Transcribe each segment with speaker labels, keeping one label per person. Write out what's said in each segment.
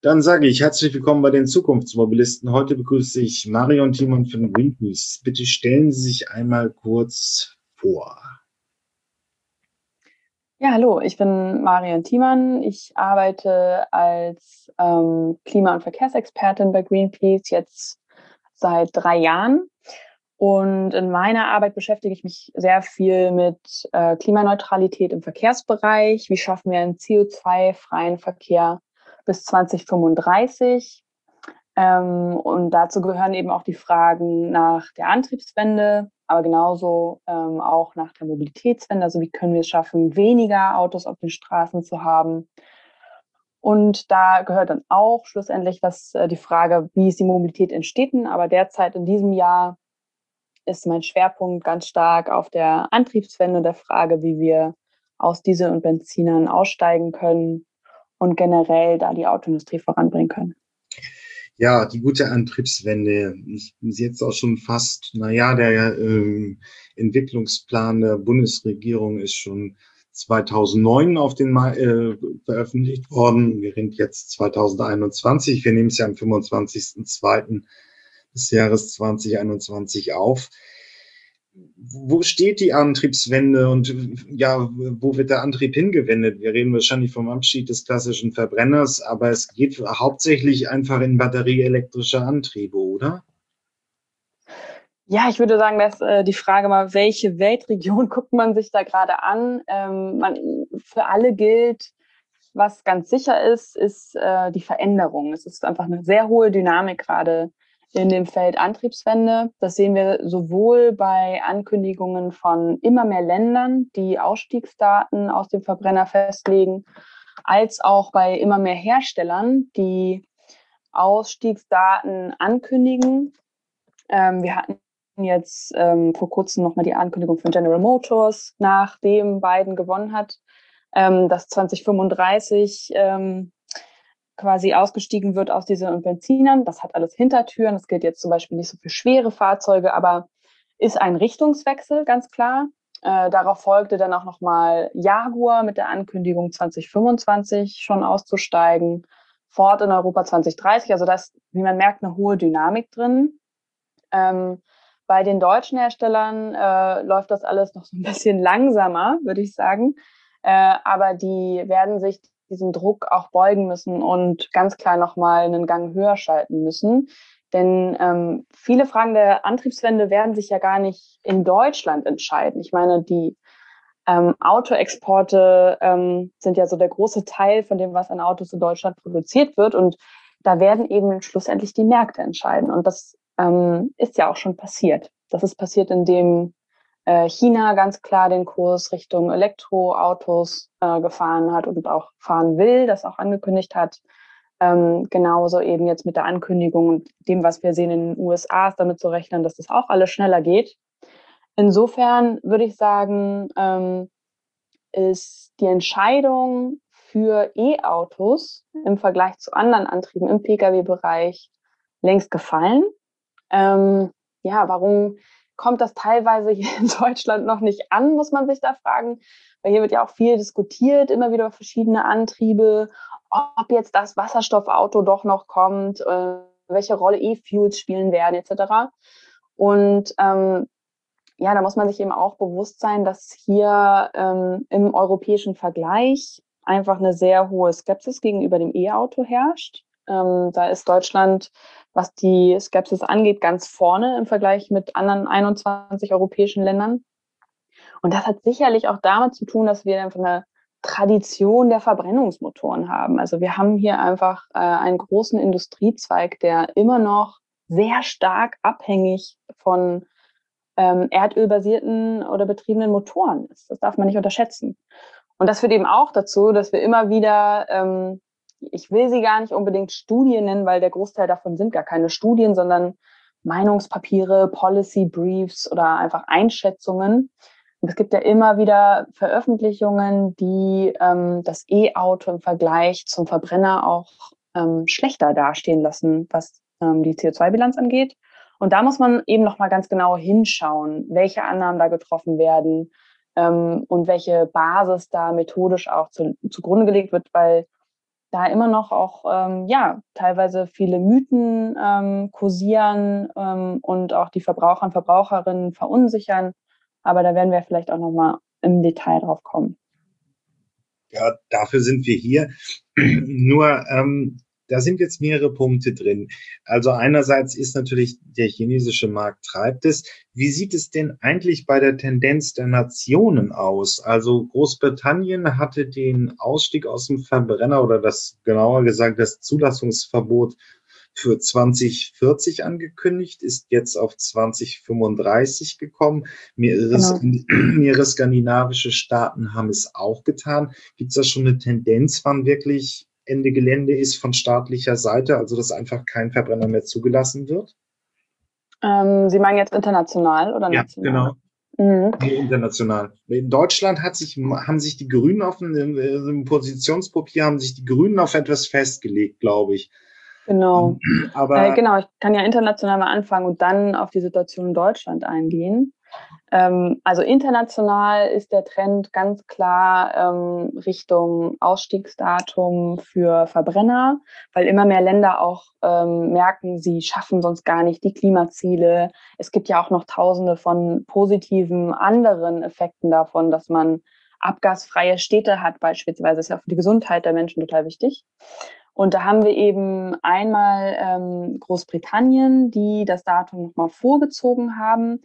Speaker 1: Dann sage ich herzlich willkommen bei den Zukunftsmobilisten. Heute begrüße ich Marion Timon von Greenpeace. Bitte stellen Sie sich einmal kurz vor.
Speaker 2: Ja, hallo, ich bin Marion Thiemann. Ich arbeite als Klima- und Verkehrsexpertin bei Greenpeace jetzt seit 3 Jahren. Und in meiner Arbeit beschäftige ich mich sehr viel mit Klimaneutralität im Verkehrsbereich. Wie schaffen wir einen CO2-freien Verkehr bis 2035? Und dazu gehören eben auch die Fragen nach der Antriebswende, aber genauso auch nach der Mobilitätswende. Also wie können wir es schaffen, weniger Autos auf den Straßen zu haben? Und da gehört dann auch schlussendlich die Frage, wie ist die Mobilität in Städten? Aber derzeit in diesem Jahr ist mein Schwerpunkt ganz stark auf der Antriebswende, der Frage, wie wir aus Diesel- und Benzinern aussteigen können und generell da die Autoindustrie voranbringen können.
Speaker 1: Ja, die gute Antriebswende ist jetzt auch schon fast, naja, der Entwicklungsplan der Bundesregierung ist schon 2009 veröffentlicht worden. Wir sind jetzt 2021. Wir nehmen es ja am 25.02. des Jahres 2021 auf. Wo steht die Antriebswende und ja, wo wird der Antrieb hingewendet? Wir reden wahrscheinlich vom Abschied des klassischen Verbrenners, aber es geht hauptsächlich einfach in batterieelektrische Antriebe, oder?
Speaker 2: Ja, ich würde sagen, dass die Frage mal, welche Weltregion guckt man sich da gerade an? Für alle gilt, was ganz sicher ist die Veränderung. Es ist einfach eine sehr hohe Dynamik gerade in dem Feld Antriebswende. Das sehen wir sowohl bei Ankündigungen von immer mehr Ländern, die Ausstiegsdaten aus dem Verbrenner festlegen, als auch bei immer mehr Herstellern, die Ausstiegsdaten ankündigen. Wir hatten jetzt vor kurzem nochmal die Ankündigung von General Motors, nachdem Biden gewonnen hat, dass 2035 quasi ausgestiegen wird aus Diesel- und Benzinern. Das hat alles Hintertüren. Das gilt jetzt zum Beispiel nicht so für schwere Fahrzeuge, aber ist ein Richtungswechsel, ganz klar. Darauf folgte dann auch nochmal Jaguar mit der Ankündigung, 2025 schon auszusteigen. Ford in Europa 2030. Also da ist, wie man merkt, eine hohe Dynamik drin. Bei den deutschen Herstellern läuft das alles noch so ein bisschen langsamer, würde ich sagen. Aber die werden sich diesem Druck auch beugen müssen und ganz klar nochmal einen Gang höher schalten müssen. Denn viele Fragen der Antriebswende werden sich ja gar nicht in Deutschland entscheiden. Ich meine, die Autoexporte sind ja so der große Teil von dem, was an Autos in Deutschland produziert wird. Und da werden eben schlussendlich die Märkte entscheiden. Und das ist ja auch schon passiert. Das ist passiert, indem China ganz klar den Kurs Richtung Elektroautos gefahren hat und auch fahren will, das auch angekündigt hat. Genauso eben jetzt mit der Ankündigung und dem, was wir sehen in den USA, ist damit zu rechnen, dass das auch alles schneller geht. Insofern würde ich sagen, ist die Entscheidung für E-Autos im Vergleich zu anderen Antrieben im Pkw-Bereich längst gefallen. Ja, warum kommt das teilweise hier in Deutschland noch nicht an, muss man sich da fragen. Weil hier wird ja auch viel diskutiert, immer wieder über verschiedene Antriebe, ob jetzt das Wasserstoffauto doch noch kommt, welche Rolle E-Fuels spielen werden, etc. Und ja, da muss man sich eben auch bewusst sein, dass hier im europäischen Vergleich einfach eine sehr hohe Skepsis gegenüber dem E-Auto herrscht. Da ist Deutschland, was die Skepsis angeht, ganz vorne im Vergleich mit anderen 21 europäischen Ländern. Und das hat sicherlich auch damit zu tun, dass wir einfach eine Tradition der Verbrennungsmotoren haben. Also wir haben hier einfach einen großen Industriezweig, der immer noch sehr stark abhängig von erdölbasierten oder betriebenen Motoren ist. Das darf man nicht unterschätzen. Und das führt eben auch dazu, dass wir immer wieder, ich will sie gar nicht unbedingt Studien nennen, weil der Großteil davon sind gar keine Studien, sondern Meinungspapiere, Policy Briefs oder einfach Einschätzungen. Und es gibt ja immer wieder Veröffentlichungen, die das E-Auto im Vergleich zum Verbrenner auch schlechter dastehen lassen, was die CO2-Bilanz angeht. Und da muss man eben noch mal ganz genau hinschauen, welche Annahmen da getroffen werden und welche Basis da methodisch auch zugrunde gelegt wird, weil da immer noch auch teilweise viele Mythen kursieren und auch die Verbraucher und Verbraucherinnen verunsichern. Aber da werden wir vielleicht auch nochmal im Detail drauf kommen.
Speaker 1: Ja, dafür sind wir hier. Nur, da sind jetzt mehrere Punkte drin. Also einerseits ist natürlich der chinesische Markt treibt es. Wie sieht es denn eigentlich bei der Tendenz der Nationen aus? Also Großbritannien hatte den Ausstieg aus dem Verbrenner oder das genauer gesagt das Zulassungsverbot für 2040 angekündigt, ist jetzt auf 2035 gekommen. Mehrere skandinavische Staaten haben es auch getan. Gibt es da schon eine Tendenz, wann wirklich Ende Gelände ist von staatlicher Seite, also dass einfach kein Verbrenner mehr zugelassen wird?
Speaker 2: Sie meinen jetzt international oder
Speaker 1: Ja,
Speaker 2: national?
Speaker 1: genau.
Speaker 2: Mhm.
Speaker 1: Nee, international. In Deutschland haben sich die Grünen auf im Positionspapier haben sich die Grünen auf etwas festgelegt, glaube ich.
Speaker 2: Genau.
Speaker 1: Aber
Speaker 2: Genau, ich kann ja international mal anfangen und dann auf die Situation in Deutschland eingehen. Also international ist der Trend ganz klar Richtung Ausstiegsdatum für Verbrenner, weil immer mehr Länder auch merken, sie schaffen sonst gar nicht die Klimaziele. Es gibt ja auch noch Tausende von positiven anderen Effekten davon, dass man abgasfreie Städte hat beispielsweise. Das ist ja auch für die Gesundheit der Menschen total wichtig. Und da haben wir eben einmal Großbritannien, die das Datum nochmal vorgezogen haben.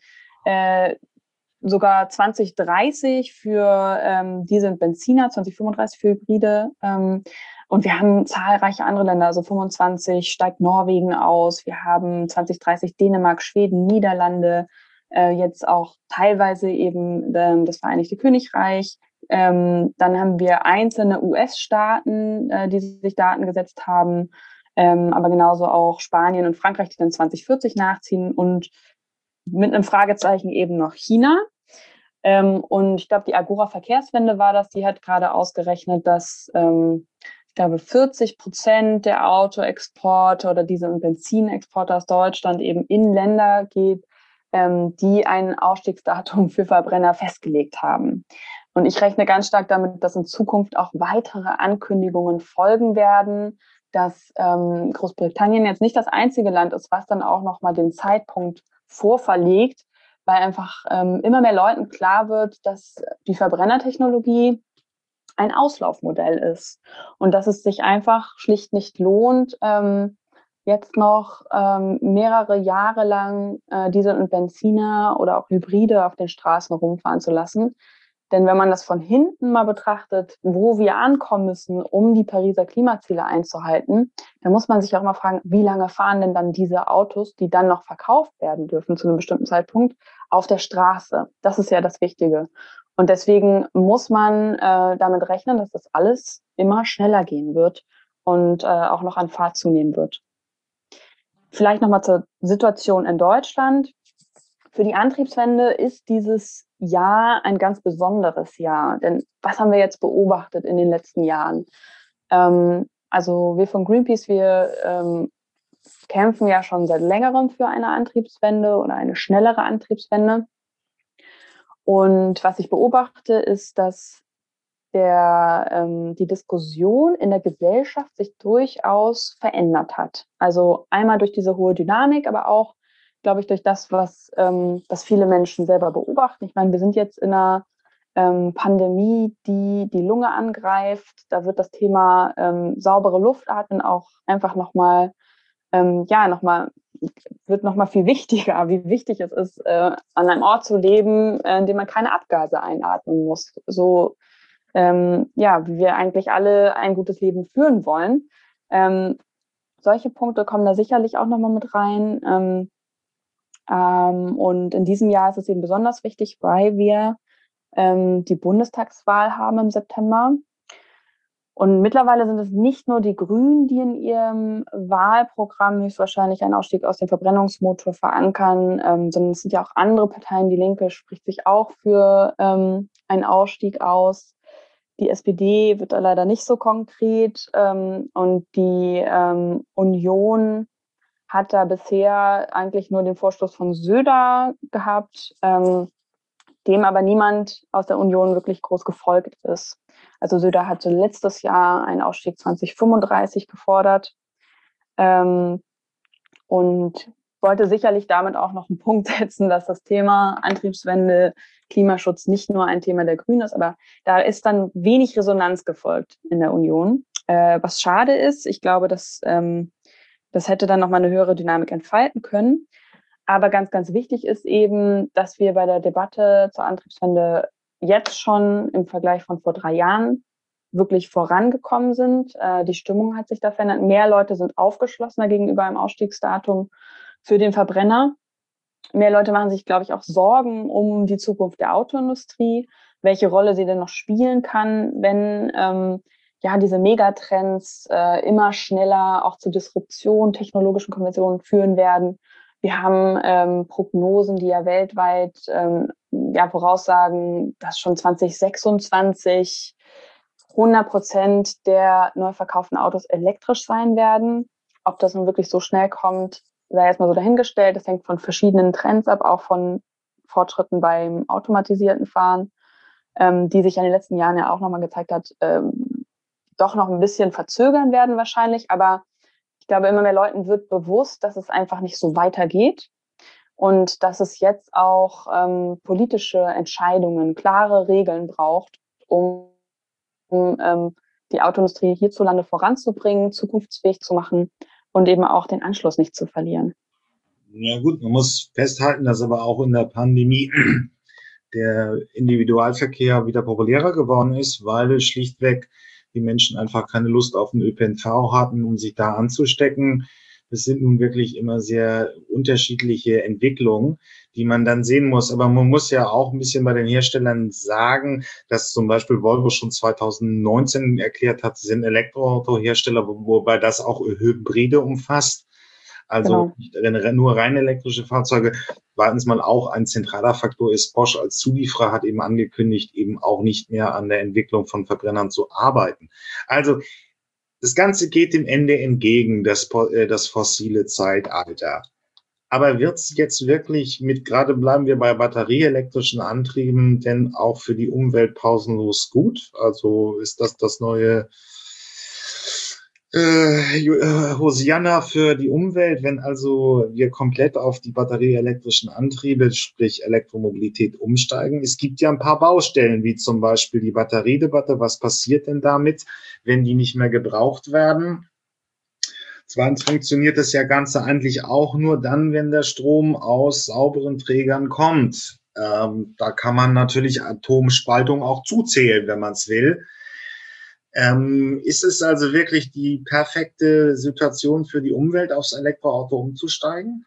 Speaker 2: Sogar 2030 für Diesel und Benziner, 2035 für Hybride. Und wir haben zahlreiche andere Länder, also 25 steigt Norwegen aus, wir haben 2030 Dänemark, Schweden, Niederlande, jetzt auch teilweise eben das Vereinigte Königreich. Dann haben wir einzelne US-Staaten, die sich Daten gesetzt haben, aber genauso auch Spanien und Frankreich, die dann 2040 nachziehen und mit einem Fragezeichen eben noch China. Und ich glaube, die Agora Verkehrswende war das, die hat gerade ausgerechnet, dass ich glaube 40% der Autoexporte oder Diesel- und Benzinexporte aus Deutschland eben in Länder geht, die ein Ausstiegsdatum für Verbrenner festgelegt haben. Und ich rechne ganz stark damit, dass in Zukunft auch weitere Ankündigungen folgen werden, dass Großbritannien jetzt nicht das einzige Land ist, was dann auch nochmal den Zeitpunkt vorverlegt, weil einfach immer mehr Leuten klar wird, dass die Verbrennertechnologie ein Auslaufmodell ist und dass es sich einfach schlicht nicht lohnt, jetzt noch mehrere Jahre lang Diesel und Benziner oder auch Hybride auf den Straßen rumfahren zu lassen. Denn wenn man das von hinten mal betrachtet, wo wir ankommen müssen, um die Pariser Klimaziele einzuhalten, dann muss man sich auch mal fragen, wie lange fahren denn dann diese Autos, die dann noch verkauft werden dürfen zu einem bestimmten Zeitpunkt, auf der Straße? Das ist ja das Wichtige. Und deswegen muss man damit rechnen, dass das alles immer schneller gehen wird und auch noch an Fahrt zunehmen wird. Vielleicht nochmal zur Situation in Deutschland. Für die Antriebswende ist dieses Jahr ein ganz besonderes Jahr. Denn was haben wir jetzt beobachtet in den letzten Jahren? Also wir von Greenpeace, wir kämpfen ja schon seit längerem für eine Antriebswende oder eine schnellere Antriebswende. Und was ich beobachte, ist, dass die Diskussion in der Gesellschaft sich durchaus verändert hat. Also einmal durch diese hohe Dynamik, aber auch, glaube ich, durch das, was viele Menschen selber beobachten. Ich meine, wir sind jetzt in einer Pandemie, die die Lunge angreift. Da wird das Thema saubere Luft atmen auch einfach nochmal, wird nochmal viel wichtiger, wie wichtig es ist, an einem Ort zu leben, in dem man keine Abgase einatmen muss. So wie wir eigentlich alle ein gutes Leben führen wollen. Solche Punkte kommen da sicherlich auch nochmal mit rein. Und in diesem Jahr ist es eben besonders wichtig, weil wir die Bundestagswahl haben im September. Und mittlerweile sind es nicht nur die Grünen, die in ihrem Wahlprogramm höchstwahrscheinlich einen Ausstieg aus dem Verbrennungsmotor verankern, sondern es sind ja auch andere Parteien. Die Linke spricht sich auch für einen Ausstieg aus. Die SPD wird da leider nicht so konkret und die Union hat da bisher eigentlich nur den Vorstoß von Söder gehabt, dem aber niemand aus der Union wirklich groß gefolgt ist. Also Söder hatte letztes Jahr einen Ausstieg 2035 gefordert und wollte sicherlich damit auch noch einen Punkt setzen, dass das Thema Antriebswende, Klimaschutz nicht nur ein Thema der Grünen ist, aber da ist dann wenig Resonanz gefolgt in der Union, was schade ist. Ich glaube, dass das hätte dann nochmal eine höhere Dynamik entfalten können. Aber ganz, ganz wichtig ist eben, dass wir bei der Debatte zur Antriebswende jetzt schon im Vergleich von vor 3 Jahren wirklich vorangekommen sind. Die Stimmung hat sich da verändert. Mehr Leute sind aufgeschlossener gegenüber einem Ausstiegsdatum für den Verbrenner. Mehr Leute machen sich, glaube ich, auch Sorgen um die Zukunft der Autoindustrie, welche Rolle sie denn noch spielen kann, wenn diese Megatrends immer schneller auch zu Disruption, technologischen Konventionen führen werden. Wir haben Prognosen, die ja weltweit voraussagen, dass schon 2026 100% der neu verkauften Autos elektrisch sein werden. Ob das nun wirklich so schnell kommt, sei erstmal so dahingestellt. Das hängt von verschiedenen Trends ab, auch von Fortschritten beim automatisierten Fahren, die sich in den letzten Jahren ja auch nochmal gezeigt hat, doch noch ein bisschen verzögern werden wahrscheinlich. Aber ich glaube, immer mehr Leuten wird bewusst, dass es einfach nicht so weitergeht und dass es jetzt auch politische Entscheidungen, klare Regeln braucht, um die Autoindustrie hierzulande voranzubringen, zukunftsfähig zu machen und eben auch den Anschluss nicht zu verlieren.
Speaker 1: Ja gut, man muss festhalten, dass aber auch in der Pandemie der Individualverkehr wieder populärer geworden ist, weil schlichtweg die Menschen einfach keine Lust auf den ÖPNV hatten, um sich da anzustecken. Das sind nun wirklich immer sehr unterschiedliche Entwicklungen, die man dann sehen muss. Aber man muss ja auch ein bisschen bei den Herstellern sagen, dass zum Beispiel Volvo schon 2019 erklärt hat, sie sind Elektroautohersteller, wobei das auch Hybride umfasst. Also genau. Nur rein elektrische Fahrzeuge. Zweitens mal auch ein zentraler Faktor ist, Bosch als Zulieferer hat eben angekündigt, eben auch nicht mehr an der Entwicklung von Verbrennern zu arbeiten. Also das Ganze geht dem Ende entgegen, das fossile Zeitalter. Aber wird es jetzt wirklich gerade bleiben wir bei batterieelektrischen Antrieben, denn auch für die Umwelt pausenlos gut? Also ist das neue Hosianna für die Umwelt, wenn also wir komplett auf die batterieelektrischen Antriebe, sprich Elektromobilität, umsteigen. Es gibt ja ein paar Baustellen, wie zum Beispiel die Batteriedebatte. Was passiert denn damit, wenn die nicht mehr gebraucht werden? Zweitens funktioniert das ja Ganze eigentlich auch nur dann, wenn der Strom aus sauberen Trägern kommt. Da kann man natürlich Atomspaltung auch zuzählen, wenn man es will. Ist es also wirklich die perfekte Situation für die Umwelt, aufs Elektroauto umzusteigen?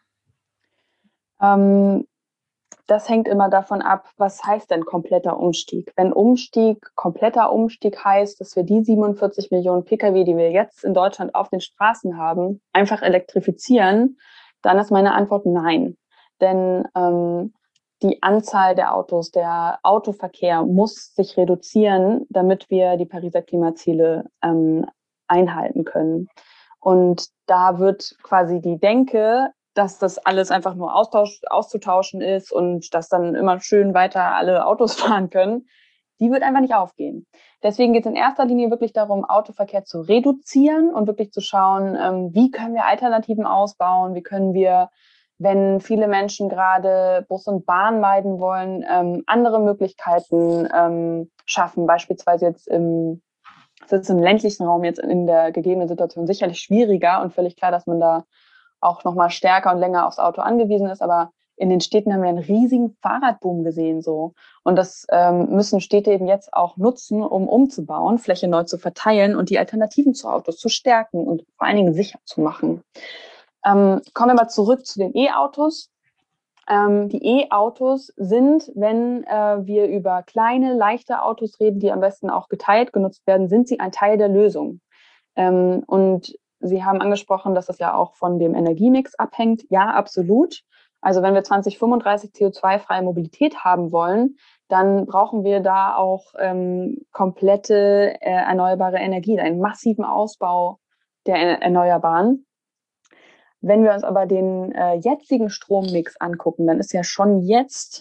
Speaker 2: Das hängt immer davon ab, was heißt denn kompletter Umstieg? Wenn kompletter Umstieg heißt, dass wir die 47 Millionen Pkw, die wir jetzt in Deutschland auf den Straßen haben, einfach elektrifizieren, dann ist meine Antwort nein. Denn die Anzahl der Autos, der Autoverkehr muss sich reduzieren, damit wir die Pariser Klimaziele einhalten können. Und da wird quasi die Denke, dass das alles einfach nur auszutauschen ist und dass dann immer schön weiter alle Autos fahren können, die wird einfach nicht aufgehen. Deswegen geht es in erster Linie wirklich darum, Autoverkehr zu reduzieren und wirklich zu schauen, wie können wir Alternativen ausbauen, wie können wir, wenn viele Menschen gerade Bus und Bahn meiden wollen, andere Möglichkeiten schaffen, beispielsweise jetzt das ist im ländlichen Raum jetzt in der gegebenen Situation sicherlich schwieriger und völlig klar, dass man da auch noch mal stärker und länger aufs Auto angewiesen ist. Aber in den Städten haben wir einen riesigen Fahrradboom gesehen so. Und das müssen Städte eben jetzt auch nutzen, um umzubauen, Fläche neu zu verteilen und die Alternativen zu Autos zu stärken und vor allen Dingen sicher zu machen. Kommen wir mal zurück zu den E-Autos. Die E-Autos sind, wenn wir über kleine, leichte Autos reden, die am besten auch geteilt genutzt werden, sind sie ein Teil der Lösung. Und Sie haben angesprochen, dass das ja auch von dem Energiemix abhängt. Ja, absolut. Also wenn wir 2035 CO2-freie Mobilität haben wollen, dann brauchen wir da auch komplette erneuerbare Energie, einen massiven Ausbau der Erneuerbaren. Wenn wir uns aber den jetzigen Strommix angucken, dann ist ja schon jetzt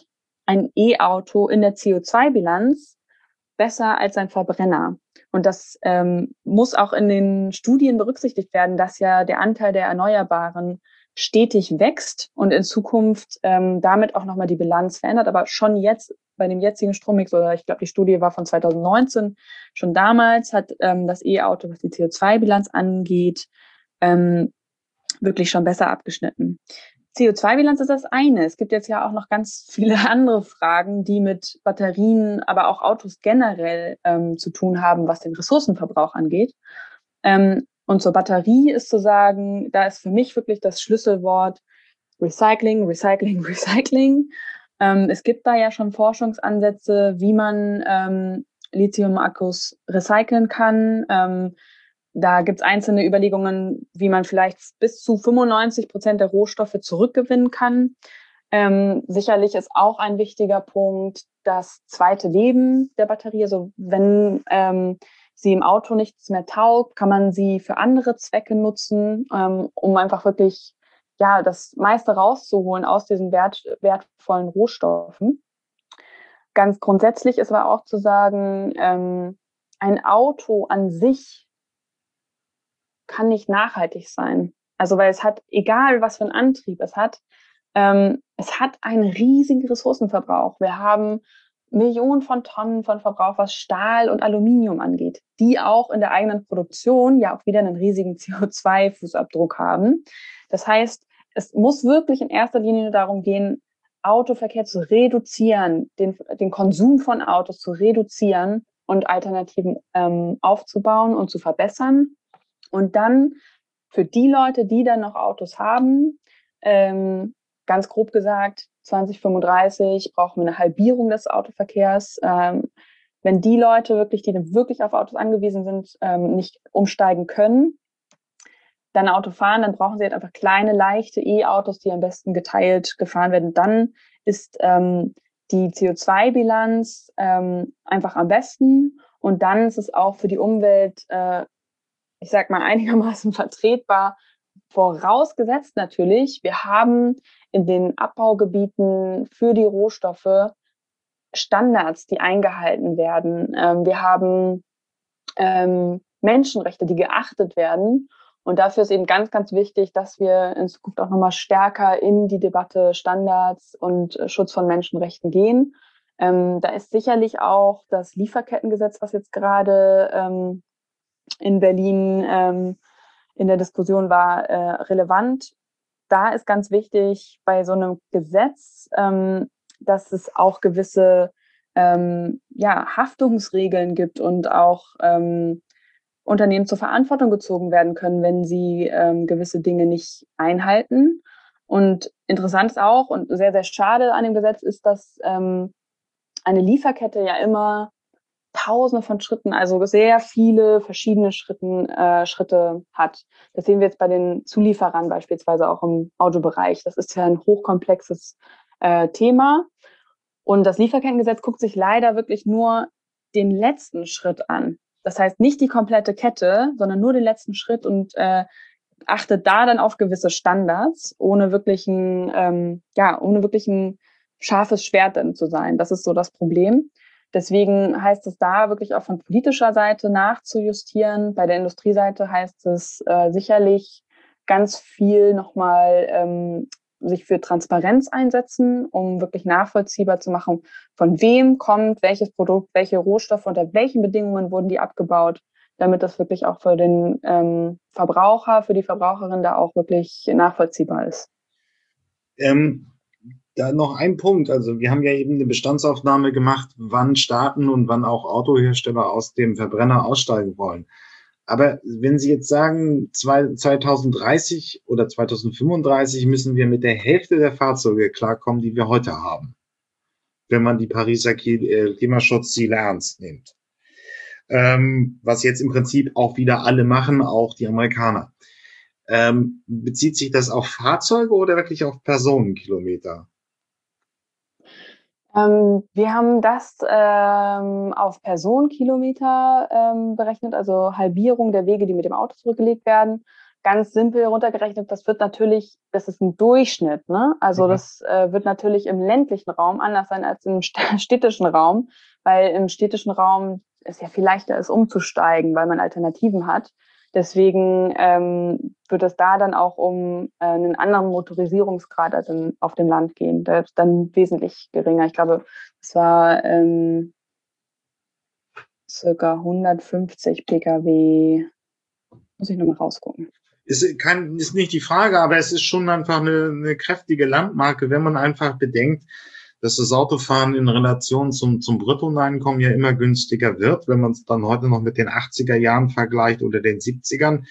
Speaker 2: ein E-Auto in der CO2-Bilanz besser als ein Verbrenner. Und das muss auch in den Studien berücksichtigt werden, dass ja der Anteil der Erneuerbaren stetig wächst und in Zukunft damit auch nochmal die Bilanz verändert. Aber schon jetzt bei dem jetzigen Strommix, oder ich glaube, die Studie war von 2019, schon damals hat das E-Auto, was die CO2-Bilanz angeht, wirklich schon besser abgeschnitten. CO2-Bilanz ist das eine. Es gibt jetzt ja auch noch ganz viele andere Fragen, die mit Batterien, aber auch Autos generell zu tun haben, was den Ressourcenverbrauch angeht. Und zur Batterie ist zu sagen, da ist für mich wirklich das Schlüsselwort Recycling, Recycling, Recycling. Es gibt da ja schon Forschungsansätze, wie man Lithium-Akkus recyceln kann. Da gibt es einzelne Überlegungen, wie man vielleicht bis zu 95% der Rohstoffe zurückgewinnen kann. Sicherlich ist auch ein wichtiger Punkt das zweite Leben der Batterie. Also wenn sie im Auto nichts mehr taugt, kann man sie für andere Zwecke nutzen, um einfach wirklich das meiste rauszuholen aus diesen wertvollen Rohstoffen. Ganz grundsätzlich ist aber auch zu sagen, ein Auto an sich kann nicht nachhaltig sein. Also weil es hat, egal was für einen Antrieb es hat einen riesigen Ressourcenverbrauch. Wir haben Millionen von Tonnen von Verbrauch, was Stahl und Aluminium angeht, die auch in der eigenen Produktion ja auch wieder einen riesigen CO2-Fußabdruck haben. Das heißt, es muss wirklich in erster Linie darum gehen, Autoverkehr zu reduzieren, den Konsum von Autos zu reduzieren und Alternativen aufzubauen und zu verbessern. Und dann für die Leute, die dann noch Autos haben, ganz grob gesagt, 2035 brauchen wir eine Halbierung des Autoverkehrs. Wenn die Leute wirklich, die wirklich auf Autos angewiesen sind, nicht umsteigen können, dann Auto fahren, dann brauchen sie halt einfach kleine, leichte E-Autos, die am besten geteilt gefahren werden. Dann ist die CO2-Bilanz einfach am besten. Und dann ist es auch für die Umwelt ich sag mal, einigermaßen vertretbar, vorausgesetzt natürlich, wir haben in den Abbaugebieten für die Rohstoffe Standards, die eingehalten werden. Wir haben Menschenrechte, die geachtet werden. Und dafür ist eben ganz, ganz wichtig, dass wir in Zukunft auch nochmal stärker in die Debatte Standards und Schutz von Menschenrechten gehen. Da ist sicherlich auch das Lieferkettengesetz, was jetzt gerade in Berlin in der Diskussion war, relevant. Da ist ganz wichtig bei so einem Gesetz, dass es auch gewisse Haftungsregeln gibt und auch Unternehmen zur Verantwortung gezogen werden können, wenn sie gewisse Dinge nicht einhalten. Und interessant ist auch und sehr, sehr schade an dem Gesetz ist, dass eine Lieferkette ja immer Tausende von Schritten, also sehr viele verschiedene Schritte hat. Das sehen wir jetzt bei den Zulieferern beispielsweise auch im Autobereich. Das ist ja ein hochkomplexes Thema. Und das Lieferkettengesetz guckt sich leider wirklich nur den letzten Schritt an. Das heißt nicht die komplette Kette, sondern nur den letzten Schritt und achtet da dann auf gewisse Standards, ohne wirklich ein scharfes Schwert dann zu sein. Das ist so das Problem. Deswegen heißt es da wirklich auch von politischer Seite nachzujustieren. Bei der Industrieseite heißt es sicherlich ganz viel nochmal sich für Transparenz einsetzen, um wirklich nachvollziehbar zu machen, von wem kommt welches Produkt, welche Rohstoffe, unter welchen Bedingungen wurden die abgebaut, damit das wirklich auch für den Verbraucher, für die Verbraucherin da auch wirklich nachvollziehbar ist.
Speaker 1: Da noch ein Punkt. Also wir haben ja eben eine Bestandsaufnahme gemacht, wann Staaten und wann auch Autohersteller aus dem Verbrenner aussteigen wollen. Aber wenn Sie jetzt sagen, 2030 oder 2035 müssen wir mit der Hälfte der Fahrzeuge klarkommen, die wir heute haben, wenn man die Pariser Klimaschutzziele ernst nimmt. Was jetzt im Prinzip auch wieder alle machen, auch die Amerikaner. Bezieht sich das auf Fahrzeuge oder wirklich auf Personenkilometer?
Speaker 2: Wir haben das auf Personenkilometer berechnet, also Halbierung der Wege, die mit dem Auto zurückgelegt werden. ganz simpel runtergerechnet, das ist ein Durchschnitt, ne? Also das wird natürlich im ländlichen Raum anders sein als im städtischen Raum, weil im städtischen Raum es ja viel leichter ist, umzusteigen, weil man Alternativen hat. Deswegen wird es da dann auch um einen anderen Motorisierungsgrad als auf dem Land gehen. Der ist dann wesentlich geringer. Ich glaube, es war circa 150 Pkw. Muss ich nochmal rausgucken.
Speaker 1: Ist nicht die Frage, aber es ist schon einfach eine kräftige Landmarke, wenn man einfach bedenkt, dass das Autofahren in Relation zum Bruttoeinkommen ja immer günstiger wird, wenn man es dann heute noch mit den 80er Jahren vergleicht oder den 70ern.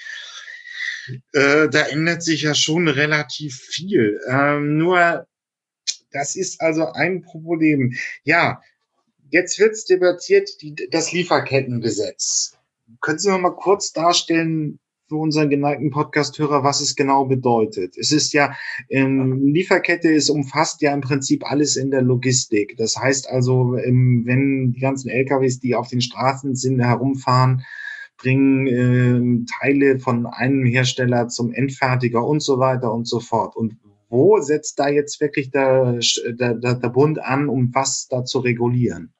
Speaker 1: Da ändert sich ja schon relativ viel. Nur, das ist also ein Problem. Ja, jetzt wird's debattiert, das Lieferkettengesetz. Können Sie noch mal kurz darstellen für unseren geneigten Podcast-Hörer, was es genau bedeutet? Es ist ja, Lieferkette umfasst ja im Prinzip alles in der Logistik. Das heißt also, wenn die ganzen LKWs, die auf den Straßen sind, herumfahren, bringen Teile von einem Hersteller zum Endfertiger und so weiter und so fort. Und wo setzt da jetzt wirklich der Bund an, um was da zu regulieren?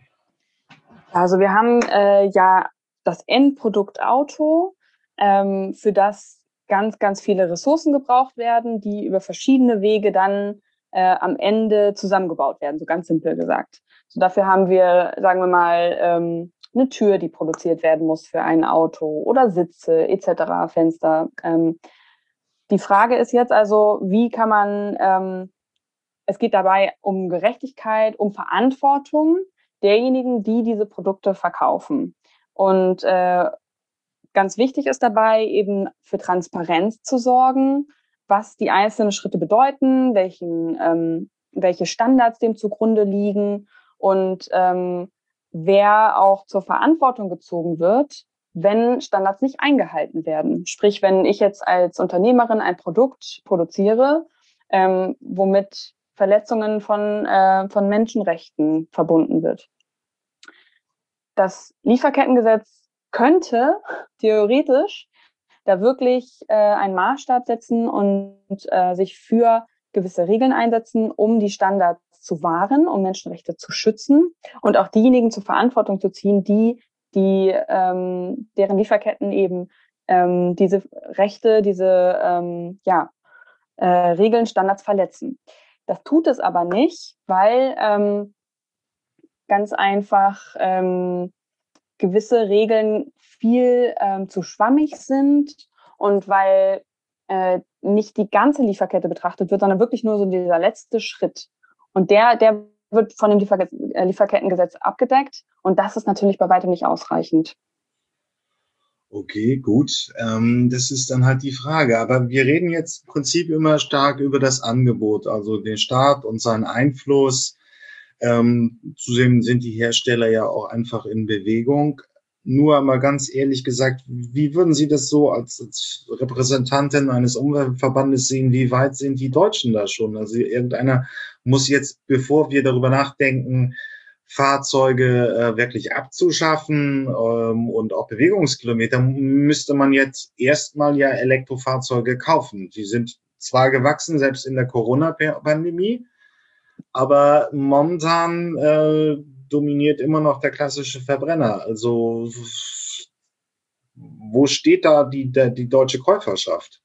Speaker 2: Also wir haben ja das Endprodukt Auto, für das ganz, ganz viele Ressourcen gebraucht werden, die über verschiedene Wege dann am Ende zusammengebaut werden, so ganz simpel gesagt. So dafür haben wir, sagen wir mal, eine Tür, die produziert werden muss für ein Auto oder Sitze etc., Fenster. Die Frage ist jetzt also, wie kann man, es geht dabei um Gerechtigkeit, um Verantwortung derjenigen, die diese Produkte verkaufen. Und ganz wichtig ist dabei eben für Transparenz zu sorgen, was die einzelnen Schritte bedeuten, welche Standards dem zugrunde liegen und wer auch zur Verantwortung gezogen wird, wenn Standards nicht eingehalten werden. Sprich, wenn ich jetzt als Unternehmerin ein Produkt produziere, womit Verletzungen von Menschenrechten verbunden wird. Das Lieferkettengesetz könnte theoretisch da wirklich einen Maßstab setzen und sich für gewisse Regeln einsetzen, um die Standards zu wahren, um Menschenrechte zu schützen und auch diejenigen zur Verantwortung zu ziehen, deren Lieferketten eben diese Rechte, diese Regeln, Standards verletzen. Das tut es aber nicht, weil ganz einfach gewisse Regeln viel zu schwammig sind und weil nicht die ganze Lieferkette betrachtet wird, sondern wirklich nur so dieser letzte Schritt. Und der wird von dem Lieferkettengesetz abgedeckt und das ist natürlich bei weitem nicht ausreichend.
Speaker 1: Okay, gut. Das ist dann halt die Frage. Aber wir reden jetzt im Prinzip immer stark über das Angebot, also den Staat und seinen Einfluss. Zudem sind die Hersteller ja auch einfach in Bewegung. Nur mal ganz ehrlich gesagt, wie würden Sie das so als Repräsentantin eines Umweltverbandes sehen? Wie weit sind die Deutschen da schon? Also irgendeiner muss jetzt, bevor wir darüber nachdenken, Fahrzeuge wirklich abzuschaffen und auch Bewegungskilometer, müsste man jetzt erstmal ja Elektrofahrzeuge kaufen. Die sind zwar gewachsen, selbst in der Corona-Pandemie, aber momentan dominiert immer noch der klassische Verbrenner. Also wo steht da die deutsche Käuferschaft?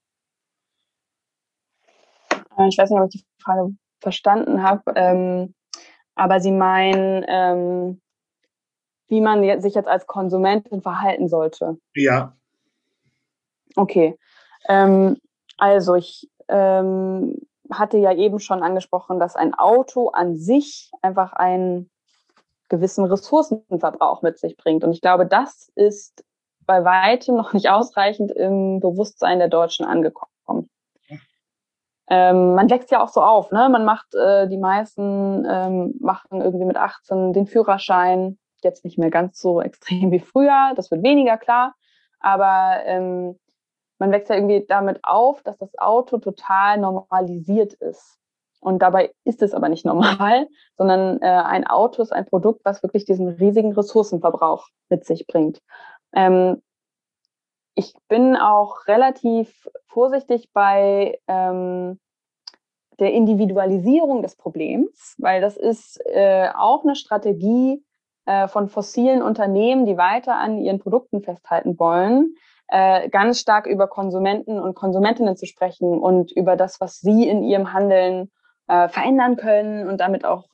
Speaker 2: Ich weiß nicht, ob ich die Frage verstanden habe, aber Sie meinen, wie man sich jetzt als Konsumentin verhalten sollte.
Speaker 1: Ja.
Speaker 2: Okay. Also ich hatte ja eben schon angesprochen, dass ein Auto an sich einfach einen gewissen Ressourcenverbrauch mit sich bringt. Und ich glaube, das ist bei weitem noch nicht ausreichend im Bewusstsein der Deutschen angekommen. Man wächst ja auch so auf, ne? Die meisten machen irgendwie mit 18 den Führerschein, jetzt nicht mehr ganz so extrem wie früher, das wird weniger, klar, aber man wächst ja irgendwie damit auf, dass das Auto total normalisiert ist. Und dabei ist es aber nicht normal, sondern ein Auto ist ein Produkt, was wirklich diesen riesigen Ressourcenverbrauch mit sich bringt. ich bin auch relativ vorsichtig bei der Individualisierung des Problems, weil das ist auch eine Strategie von fossilen Unternehmen, die weiter an ihren Produkten festhalten wollen, ganz stark über Konsumenten und Konsumentinnen zu sprechen und über das, was sie in ihrem Handeln verändern können und damit auch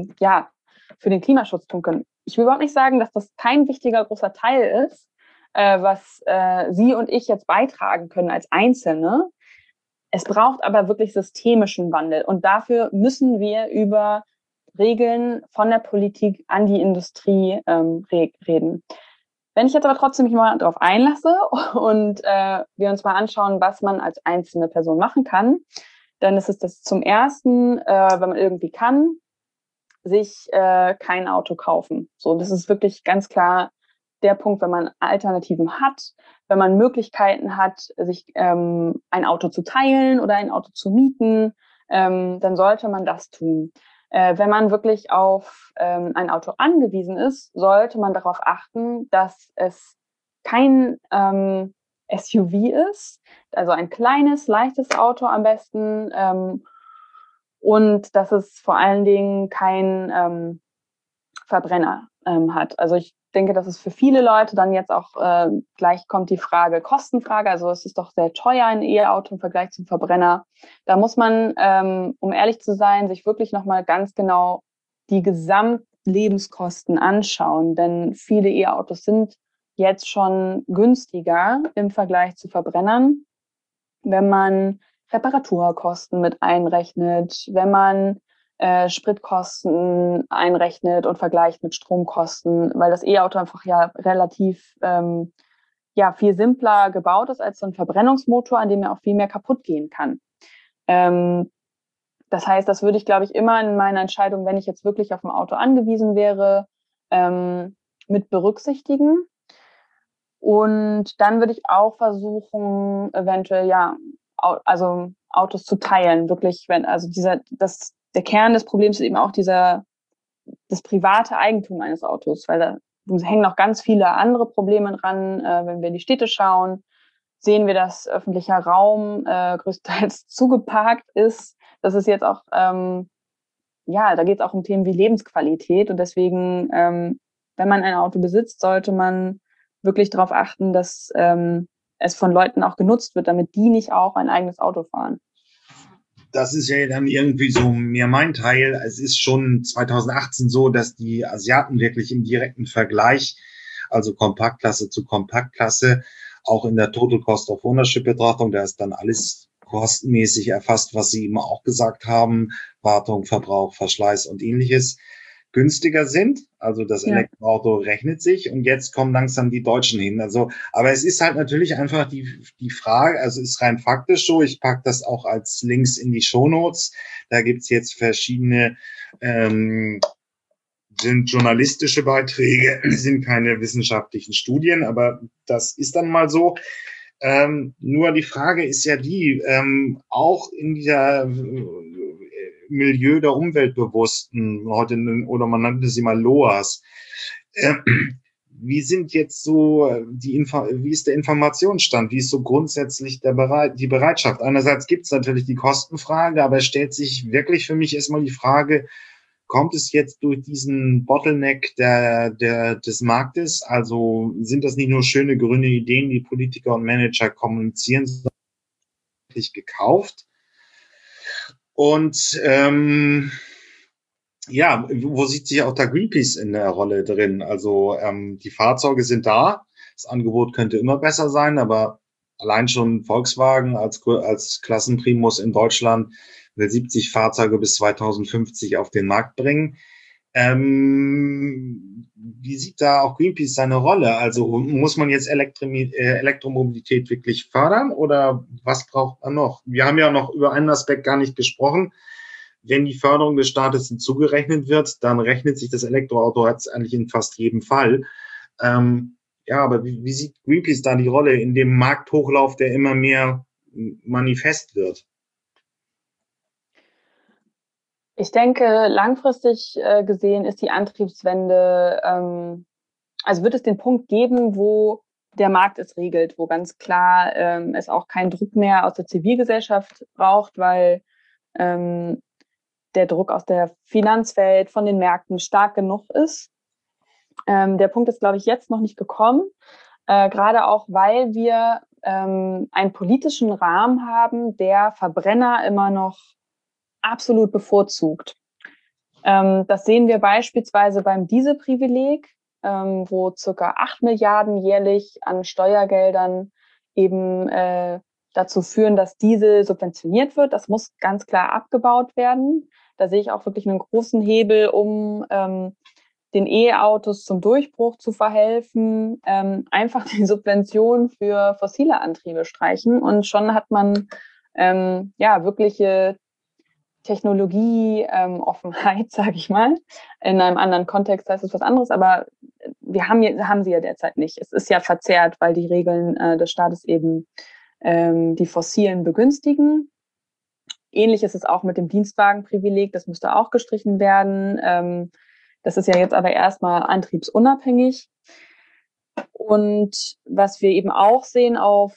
Speaker 2: für den Klimaschutz tun können. Ich will überhaupt nicht sagen, dass das kein wichtiger großer Teil ist, was Sie und ich jetzt beitragen können als Einzelne. Es braucht aber wirklich systemischen Wandel. Und dafür müssen wir über Regeln von der Politik an die Industrie reden. Wenn ich jetzt aber trotzdem mich mal darauf einlasse und wir uns mal anschauen, was man als einzelne Person machen kann, dann ist es das zum Ersten, wenn man irgendwie kann, sich kein Auto kaufen. So, das ist wirklich ganz klar der Punkt, wenn man Alternativen hat, wenn man Möglichkeiten hat, sich ein Auto zu teilen oder ein Auto zu mieten, dann sollte man das tun. Wenn man wirklich auf ein Auto angewiesen ist, sollte man darauf achten, dass es kein SUV ist, also ein kleines, leichtes Auto am besten, und dass es vor allen Dingen kein Verbrenner hat. Also ich denke, dass es für viele Leute dann jetzt auch gleich kommt die Frage, Kostenfrage. Also es ist doch sehr teuer, ein E-Auto im Vergleich zum Verbrenner. Da muss man, um ehrlich zu sein, sich wirklich nochmal ganz genau die Gesamtlebenskosten anschauen. Denn viele E-Autos sind jetzt schon günstiger im Vergleich zu Verbrennern, wenn man Reparaturkosten mit einrechnet, wenn man Spritkosten einrechnet und vergleicht mit Stromkosten, weil das E-Auto einfach ja relativ viel simpler gebaut ist als so ein Verbrennungsmotor, an dem ja auch viel mehr kaputt gehen kann. Das heißt, das würde ich, glaube ich, immer in meiner Entscheidung, wenn ich jetzt wirklich auf ein Auto angewiesen wäre, mit berücksichtigen. Und dann würde ich auch versuchen, eventuell, also Autos zu teilen, wirklich, der Kern des Problems ist eben auch das private Eigentum eines Autos, weil da hängen noch ganz viele andere Probleme dran. Wenn wir in die Städte schauen, sehen wir, dass öffentlicher Raum größtenteils zugeparkt ist. Das ist jetzt auch, da geht es auch um Themen wie Lebensqualität. Und deswegen, wenn man ein Auto besitzt, sollte man wirklich darauf achten, dass es von Leuten auch genutzt wird, damit die nicht auch ein eigenes Auto fahren.
Speaker 1: Das ist ja dann irgendwie so mehr mein Teil. Es ist schon 2018 so, dass die Asiaten wirklich im direkten Vergleich, also Kompaktklasse zu Kompaktklasse, auch in der Total Cost of Ownership Betrachtung, da ist dann alles kostenmäßig erfasst, was Sie immer auch gesagt haben, Wartung, Verbrauch, Verschleiß und ähnliches, günstiger sind. Also das Elektroauto rechnet sich und jetzt kommen langsam die Deutschen hin. Also, aber es ist halt natürlich einfach die Frage, also ist rein faktisch so, ich packe das auch als Links in die Shownotes. Da gibt's jetzt verschiedene sind journalistische Beiträge, sind keine wissenschaftlichen Studien, aber das ist dann mal so. Nur die Frage ist ja die, auch in dieser Milieu der Umweltbewussten, heute, oder man nannte sie mal LOAs, wie sind jetzt so wie ist der Informationsstand? Wie ist so grundsätzlich die Bereitschaft? Einerseits gibt es natürlich die Kostenfrage, aber es stellt sich wirklich für mich erstmal die Frage, kommt es jetzt durch diesen Bottleneck des Marktes? Also sind das nicht nur schöne grüne Ideen, die Politiker und Manager kommunizieren, sondern wirklich gekauft? Und wo sieht sich auch da Greenpeace in der Rolle drin? Also die Fahrzeuge sind da, das Angebot könnte immer besser sein, aber allein schon Volkswagen als Klassenprimus in Deutschland will 70 Fahrzeuge bis 2050 auf den Markt bringen. Wie sieht da auch Greenpeace seine Rolle? Also muss man jetzt Elektromobilität wirklich fördern oder was braucht man noch? Wir haben ja noch über einen Aspekt gar nicht gesprochen. Wenn die Förderung des Staates hinzugerechnet wird, dann rechnet sich das Elektroauto jetzt eigentlich in fast jedem Fall. Aber wie sieht Greenpeace da die Rolle in dem Markthochlauf, der immer mehr manifest wird?
Speaker 2: Ich denke, langfristig gesehen ist die Antriebswende, also wird es den Punkt geben, wo der Markt es regelt, wo ganz klar es auch keinen Druck mehr aus der Zivilgesellschaft braucht, weil der Druck aus der Finanzwelt, von den Märkten stark genug ist. Der Punkt ist, glaube ich, jetzt noch nicht gekommen, gerade auch, weil wir einen politischen Rahmen haben, der Verbrenner immer noch absolut bevorzugt. Das sehen wir beispielsweise beim Dieselprivileg, wo ca. 8 Milliarden jährlich an Steuergeldern eben dazu führen, dass Diesel subventioniert wird. Das muss ganz klar abgebaut werden. Da sehe ich auch wirklich einen großen Hebel, um den E-Autos zum Durchbruch zu verhelfen, einfach die Subventionen für fossile Antriebe streichen. Und schon hat man wirkliche Technologieoffenheit, sage ich mal. In einem anderen Kontext heißt es was anderes, aber wir haben sie ja derzeit nicht. Es ist ja verzerrt, weil die Regeln des Staates eben die Fossilen begünstigen. Ähnlich ist es auch mit dem Dienstwagenprivileg, das müsste auch gestrichen werden. Das ist ja jetzt aber erstmal antriebsunabhängig. Und was wir eben auch sehen auf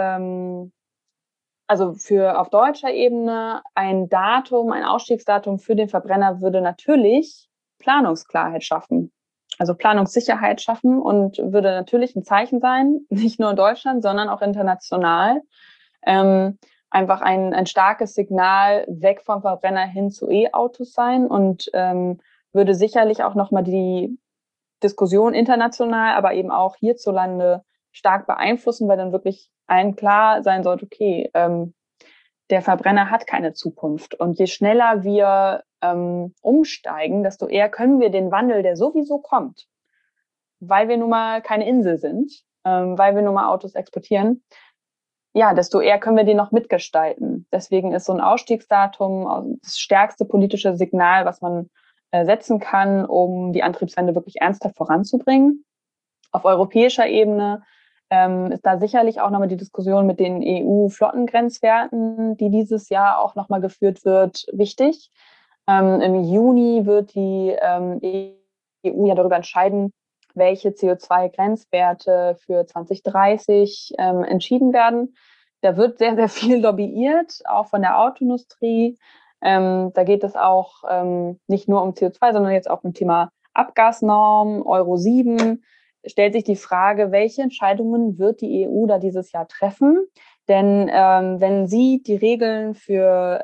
Speaker 2: deutscher Ebene ein Ausstiegsdatum für den Verbrenner würde natürlich Planungsklarheit schaffen, also Planungssicherheit schaffen und würde natürlich ein Zeichen sein, nicht nur in Deutschland, sondern auch international. Einfach ein starkes Signal weg vom Verbrenner hin zu E-Autos sein und würde sicherlich auch nochmal die Diskussion international, aber eben auch hierzulande stark beeinflussen, weil dann wirklich allen klar sein sollte, okay, der Verbrenner hat keine Zukunft. Und je schneller wir umsteigen, desto eher können wir den Wandel, der sowieso kommt, weil wir nun mal keine Insel sind, weil wir nun mal Autos exportieren, ja, desto eher können wir den noch mitgestalten. Deswegen ist so ein Ausstiegsdatum das stärkste politische Signal, was man setzen kann, um die Antriebswende wirklich ernsthaft voranzubringen. Auf europäischer Ebene ist da sicherlich auch nochmal die Diskussion mit den EU-Flottengrenzwerten, die dieses Jahr auch nochmal geführt wird, wichtig. Im Juni wird die EU ja darüber entscheiden, welche CO2-Grenzwerte für 2030 entschieden werden. Da wird sehr, sehr viel lobbyiert, auch von der Autoindustrie. Da geht es auch nicht nur um CO2, sondern jetzt auch um Thema Abgasnorm, Euro 7. Stellt sich die Frage, welche Entscheidungen wird die EU da dieses Jahr treffen? Denn wenn sie die Regeln für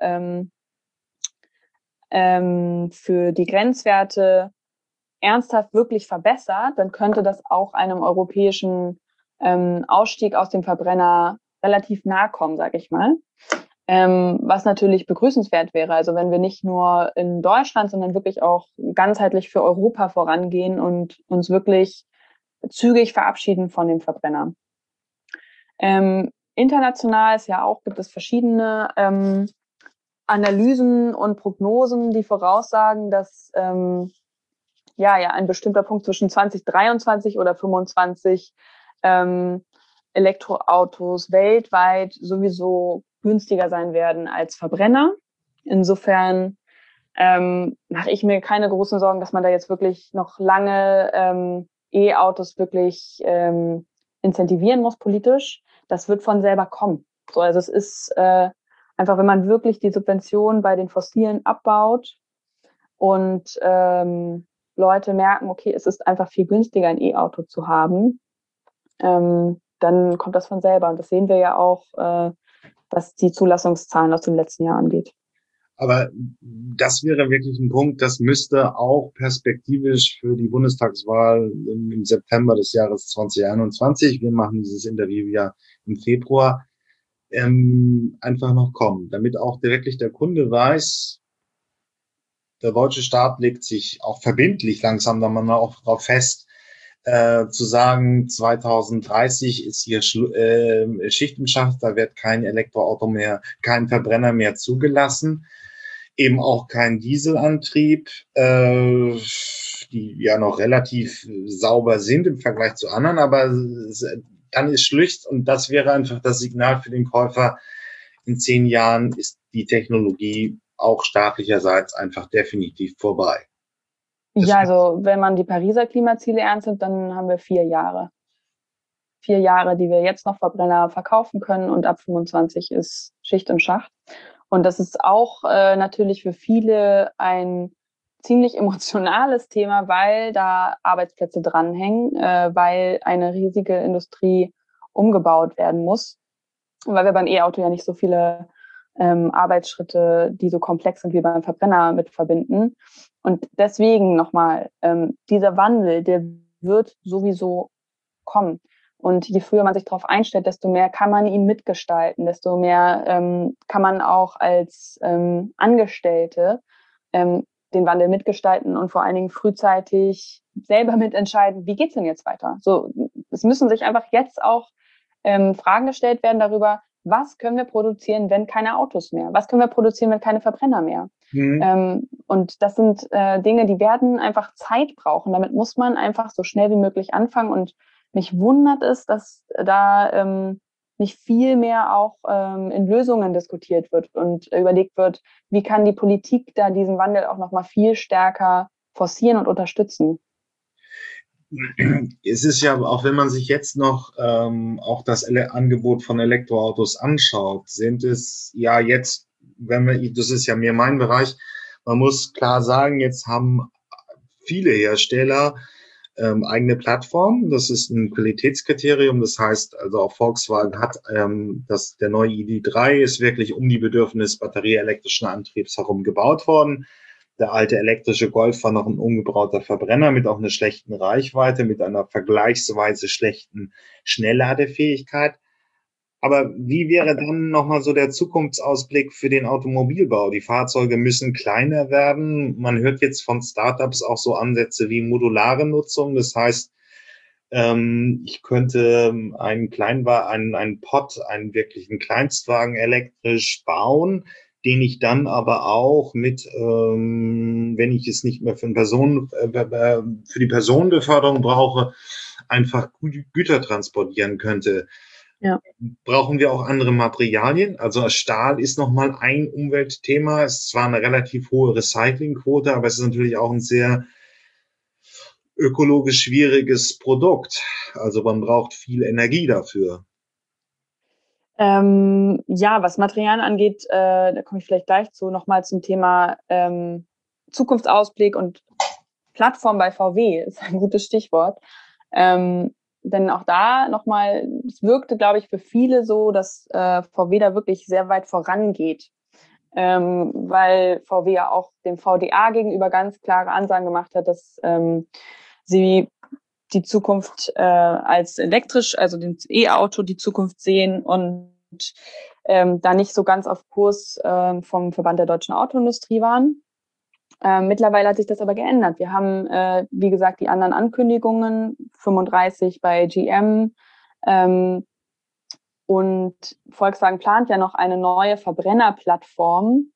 Speaker 2: die Grenzwerte ernsthaft wirklich verbessert, dann könnte das auch einem europäischen Ausstieg aus dem Verbrenner relativ nahe kommen, sage ich mal. Was natürlich begrüßenswert wäre. Also wenn wir nicht nur in Deutschland, sondern wirklich auch ganzheitlich für Europa vorangehen und uns wirklich zügig verabschieden von dem Verbrenner. International gibt es verschiedene Analysen und Prognosen, die voraussagen, dass ein bestimmter Punkt zwischen 2023 oder 2025 Elektroautos weltweit sowieso günstiger sein werden als Verbrenner. Insofern mache ich mir keine großen Sorgen, dass man da jetzt wirklich noch lange E-Autos wirklich incentivieren muss politisch. Das wird von selber kommen. So, also es ist einfach, wenn man wirklich die Subventionen bei den Fossilen abbaut und Leute merken, okay, es ist einfach viel günstiger, ein E-Auto zu haben, dann kommt das von selber. Und das sehen wir ja auch, was die Zulassungszahlen aus dem letzten Jahr angeht.
Speaker 1: Aber das wäre wirklich ein Punkt, das müsste auch perspektivisch für die Bundestagswahl im September des Jahres 2021, wir machen dieses Interview ja im Februar, einfach noch kommen, damit auch wirklich der Kunde weiß, der deutsche Staat legt sich auch verbindlich langsam dann mal auch darauf fest, zu sagen, 2030 ist hier Schicht im Schacht, da wird kein Elektroauto mehr, kein Verbrenner mehr zugelassen, eben auch kein Dieselantrieb, die ja noch relativ sauber sind im Vergleich zu anderen, aber dann ist schlicht, und das wäre einfach das Signal für den Käufer, in 10 Jahren ist die Technologie auch staatlicherseits einfach definitiv vorbei.
Speaker 2: Ja, also wenn man die Pariser Klimaziele ernst nimmt, dann haben wir 4 Jahre. 4 Jahre, die wir jetzt noch Verbrenner verkaufen können, und ab 25 ist Schicht im Schacht. Und das ist auch natürlich für viele ein ziemlich emotionales Thema, weil da Arbeitsplätze dranhängen, weil eine riesige Industrie umgebaut werden muss. Und weil wir beim E-Auto ja nicht so viele Arbeitsschritte, die so komplex sind wie beim Verbrenner, mit verbinden. Und deswegen nochmal, dieser Wandel, der wird sowieso kommen. Und je früher man sich darauf einstellt, desto mehr kann man ihn mitgestalten, desto mehr kann man auch als Angestellte den Wandel mitgestalten und vor allen Dingen frühzeitig selber mitentscheiden, wie geht's denn jetzt weiter? So, es müssen sich einfach jetzt auch Fragen gestellt werden darüber, was können wir produzieren, wenn keine Autos mehr? Was können wir produzieren, wenn keine Verbrenner mehr? Und das sind Dinge, die werden einfach Zeit brauchen. Damit muss man einfach so schnell wie möglich anfangen. Und mich wundert es, dass da nicht viel mehr auch in Lösungen diskutiert wird und überlegt wird, wie kann die Politik da diesen Wandel auch noch mal viel stärker forcieren und unterstützen.
Speaker 1: Es ist ja, auch wenn man sich jetzt noch auch das Angebot von Elektroautos anschaut, sind es ja jetzt, wenn wir, das ist ja mehr mein Bereich, man muss klar sagen, jetzt haben viele Hersteller eigene Plattformen. Das ist ein Qualitätskriterium. Das heißt, also auch Volkswagen hat, dass der neue ID.3 ist wirklich um die Bedürfnisse batterieelektrischen Antriebs herum gebaut worden. Der alte elektrische Golf war noch ein umgebrauter Verbrenner mit auch einer schlechten Reichweite, mit einer vergleichsweise schlechten Schnellladefähigkeit. Aber wie wäre dann nochmal so der Zukunftsausblick für den Automobilbau? Die Fahrzeuge müssen kleiner werden. Man hört jetzt von Startups auch so Ansätze wie modulare Nutzung. Das heißt, ich könnte einen Pod, einen wirklichen Kleinstwagen elektrisch bauen, den ich dann aber auch mit, wenn ich es nicht mehr für die Personenbeförderung brauche, einfach Güter transportieren könnte.
Speaker 2: Ja.
Speaker 1: Brauchen wir auch andere Materialien? Also Stahl ist nochmal ein Umweltthema. Es ist zwar eine relativ hohe Recyclingquote, aber es ist natürlich auch ein sehr ökologisch schwieriges Produkt. Also man braucht viel Energie dafür.
Speaker 2: Ja, was Materialien angeht, da komme ich vielleicht gleich zu, nochmal zum Thema Zukunftsausblick und Plattform bei VW ist ein gutes Stichwort. Denn auch da nochmal, es wirkte, glaube ich, für viele so, dass VW da wirklich sehr weit vorangeht. Weil VW ja auch dem VDA gegenüber ganz klare Ansagen gemacht hat, dass sie die Zukunft als elektrisch, also den E-Auto, die Zukunft sehen und da nicht so ganz auf Kurs vom Verband der deutschen Autoindustrie waren. Mittlerweile hat sich das aber geändert. Wir haben, wie gesagt, die anderen Ankündigungen, 35 bei GM, und Volkswagen plant ja noch eine neue Verbrennerplattform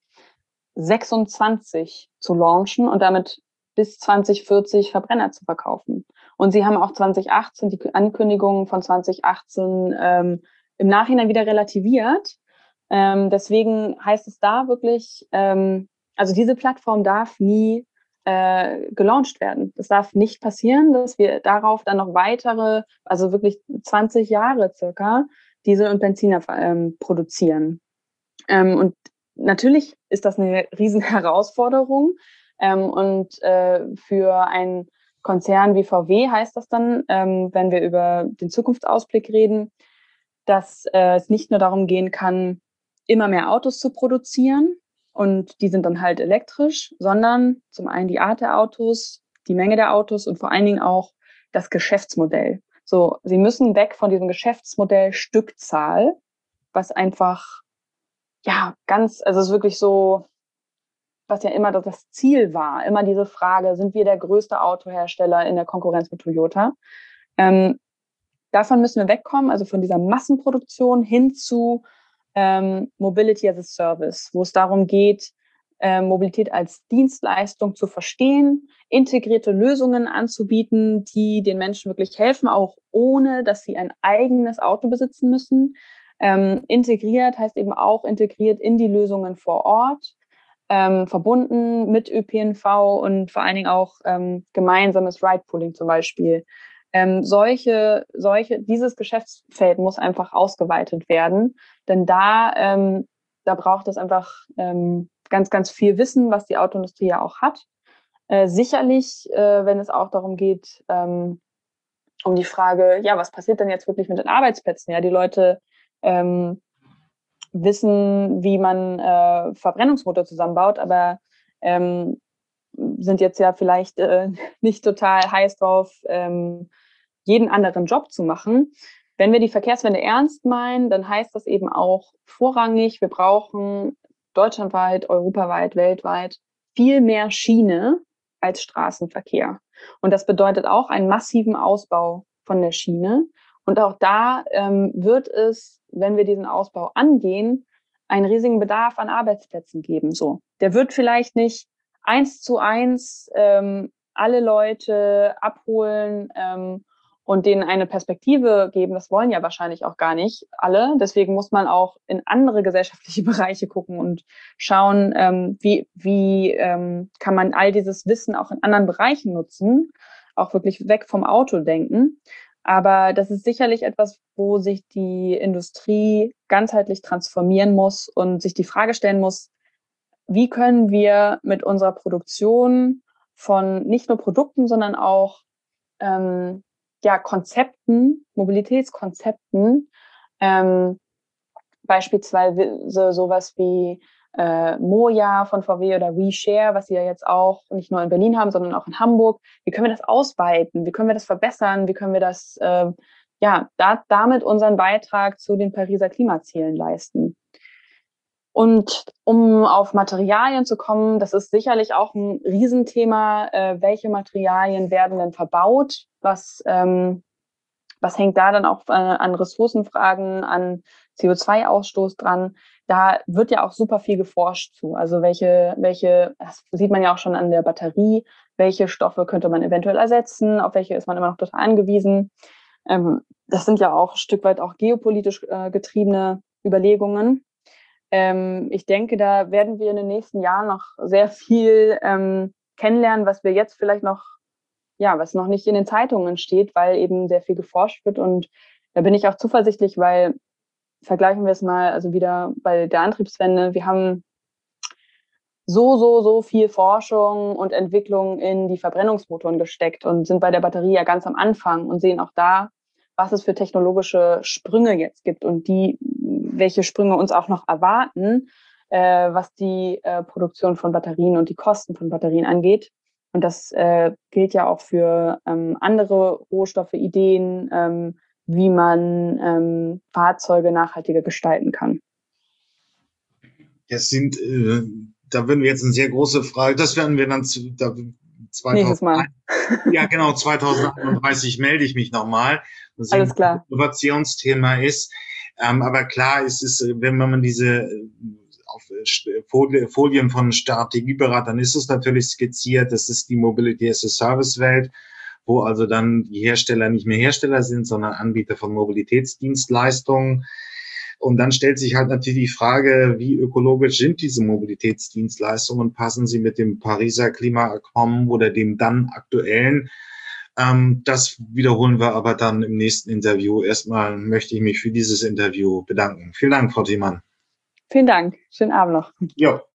Speaker 2: 26 zu launchen und damit bis 2040 Verbrenner zu verkaufen. Und sie haben auch 2018, die Ankündigungen von 2018 im Nachhinein wieder relativiert. Deswegen heißt es da wirklich, also diese Plattform darf nie gelauncht werden. Das darf nicht passieren, dass wir darauf dann noch weitere, also wirklich 20 Jahre circa, Diesel und Benziner produzieren. Und natürlich ist das eine riesen Herausforderung. Und für einen Konzern wie VW heißt das dann, wenn wir über den Zukunftsausblick reden, dass es nicht nur darum gehen kann, immer mehr Autos zu produzieren und die sind dann halt elektrisch, sondern zum einen die Art der Autos, die Menge der Autos und vor allen Dingen auch das Geschäftsmodell. So, sie müssen weg von diesem Geschäftsmodell Stückzahl, was einfach also es ist wirklich so, was ja immer das Ziel war, immer diese Frage, sind wir der größte Autohersteller in der Konkurrenz mit Toyota? Davon müssen wir wegkommen, also von dieser Massenproduktion hin zu Mobility as a Service, wo es darum geht, Mobilität als Dienstleistung zu verstehen, integrierte Lösungen anzubieten, die den Menschen wirklich helfen, auch ohne, dass sie ein eigenes Auto besitzen müssen. Integriert heißt eben auch integriert in die Lösungen vor Ort, verbunden mit ÖPNV und vor allen Dingen auch gemeinsames Ride-Pooling zum Beispiel. Dieses Geschäftsfeld muss einfach ausgeweitet werden, denn da braucht es einfach ganz, ganz viel Wissen, was die Autoindustrie ja auch hat. Sicherlich, wenn es auch darum geht, um die Frage, ja, was passiert denn jetzt wirklich mit den Arbeitsplätzen? Ja, die Leute wissen, wie man Verbrennungsmotor zusammenbaut, aber sind jetzt ja vielleicht nicht total heiß drauf, jeden anderen Job zu machen. Wenn wir die Verkehrswende ernst meinen, dann heißt das eben auch vorrangig, wir brauchen deutschlandweit, europaweit, weltweit viel mehr Schiene als Straßenverkehr. Und das bedeutet auch einen massiven Ausbau von der Schiene. Und auch da wird es, wenn wir diesen Ausbau angehen, einen riesigen Bedarf an Arbeitsplätzen geben. So, der wird vielleicht nicht 1:1 alle Leute abholen und denen eine Perspektive geben. Das wollen ja wahrscheinlich auch gar nicht alle. Deswegen muss man auch in andere gesellschaftliche Bereiche gucken und schauen, wie kann man all dieses Wissen auch in anderen Bereichen nutzen, auch wirklich weg vom Auto denken. Aber das ist sicherlich etwas, wo sich die Industrie ganzheitlich transformieren muss und sich die Frage stellen muss, wie können wir mit unserer Produktion von nicht nur Produkten, sondern auch Konzepten, Mobilitätskonzepten, beispielsweise sowas wie Moja von VW oder WeShare, was sie ja jetzt auch nicht nur in Berlin haben, sondern auch in Hamburg. Wie können wir das ausweiten? Wie können wir das verbessern? Wie können wir das damit unseren Beitrag zu den Pariser Klimazielen leisten? Und um auf Materialien zu kommen, das ist sicherlich auch ein Riesenthema. Welche Materialien werden denn verbaut? Was hängt da dann auch an Ressourcenfragen, an CO2-Ausstoß dran? Da wird ja auch super viel geforscht zu. Also das sieht man ja auch schon an der Batterie, welche Stoffe könnte man eventuell ersetzen, auf welche ist man immer noch total angewiesen. Das sind ja auch ein Stück weit auch geopolitisch getriebene Überlegungen. Ich denke, da werden wir in den nächsten Jahren noch sehr viel kennenlernen, was wir jetzt vielleicht was noch nicht in den Zeitungen steht, weil eben sehr viel geforscht wird. Und da bin ich auch zuversichtlich, weil vergleichen wir es mal, also wieder bei der Antriebswende, wir haben so viel Forschung und Entwicklung in die Verbrennungsmotoren gesteckt und sind bei der Batterie ja ganz am Anfang und sehen auch da, was es für technologische Sprünge jetzt gibt und welche Sprünge uns auch noch erwarten, was die Produktion von Batterien und die Kosten von Batterien angeht. Und das gilt ja auch für andere Rohstoffe, Ideen, wie man Fahrzeuge nachhaltiger gestalten kann.
Speaker 1: Da würden wir jetzt eine sehr große Frage, das werden wir dann
Speaker 2: nächstes Mal.
Speaker 1: Ja, genau, 2031 melde ich mich nochmal.
Speaker 2: Alles klar.
Speaker 1: Innovationsthema ist. Aber klar ist es, wenn man diese auf Folien von Strategieberatern ist es natürlich skizziert, das ist die Mobility as a Service Welt, wo also dann die Hersteller nicht mehr Hersteller sind, sondern Anbieter von Mobilitätsdienstleistungen. Und dann stellt sich halt natürlich die Frage, wie ökologisch sind diese Mobilitätsdienstleistungen? Passen sie mit dem Pariser Klimaabkommen oder dem dann aktuellen? Das wiederholen wir aber dann im nächsten Interview. Erstmal möchte ich mich für dieses Interview bedanken. Vielen Dank, Frau Thiemann.
Speaker 2: Vielen Dank. Schönen Abend noch.
Speaker 1: Ja.